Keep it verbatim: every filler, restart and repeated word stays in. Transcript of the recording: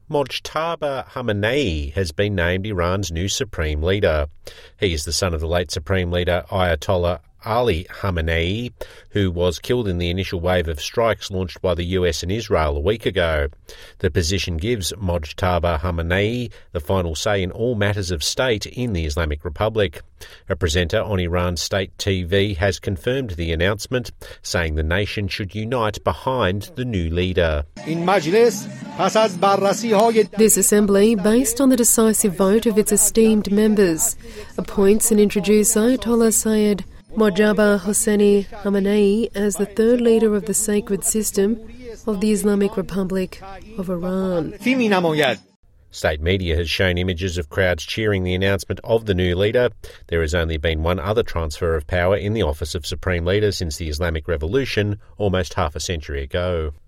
Mojtaba Khamenei has been named Iran's new supreme leader. He is the son of the late supreme leader Ayatollah Ali Khamenei, who was killed in the initial wave of strikes launched by the U S and Israel a week ago. The position gives Mojtaba Khamenei the final say in all matters of state in the Islamic Republic. A presenter on Iran's state T V has confirmed the announcement, saying the nation should unite behind the new leader. This assembly, based on the decisive vote of its esteemed members, appoints and introduces Ayatollah Sayyid Mojtaba Hosseini Khamenei as the third leader of the sacred system of the Islamic Republic of Iran. State media has shown images of crowds cheering the announcement of the new leader. There has only been one other transfer of power in the office of Supreme Leader since the Islamic Revolution almost half a century ago.